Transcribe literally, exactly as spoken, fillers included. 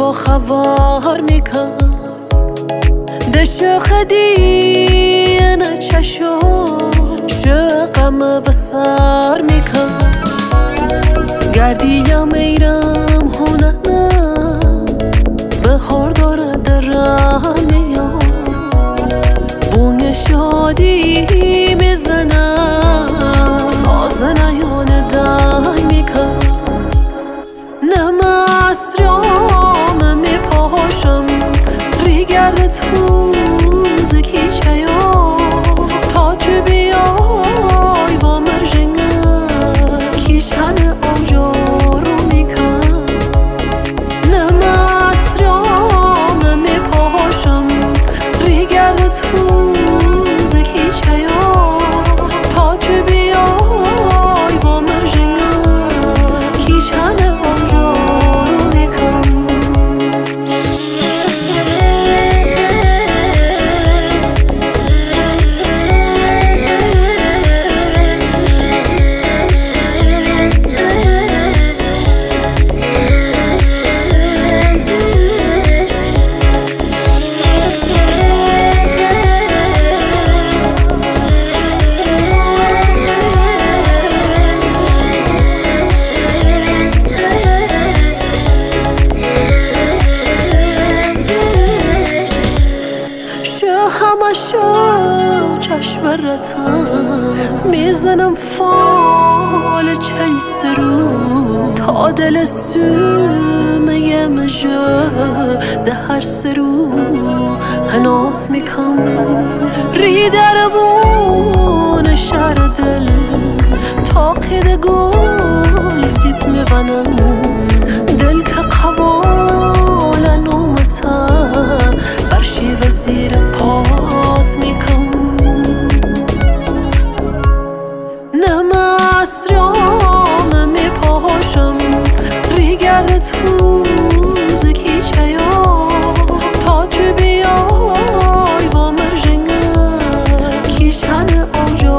و خوار میکن دشو خدی انا چشو شقم و سر میکن گردیم ایرم هونه بهار داره درم میان بونگ شادی میزنم ساز نیان دنگ میکن نمسرام میپاشم ریگرد توز کیچه یا تا تو بیای با مرژنگه کیچن آجارو میکن نمسرام میپاشم ریگرد توز کیچه یا تا تو بیای با مرژنگه کیچن همشو چشورتم میزنم فال چل سرو تا دل سومه مجه ده هر سرو هنات میکم ری در بون شهر دل تا قید گل سیت میونم دل که قوال نومتا برشی وزیر پات میکن نمسرام میپاشم ریگرد توز کیچه یا تا تو بیای با مرژنگه کیچن آجا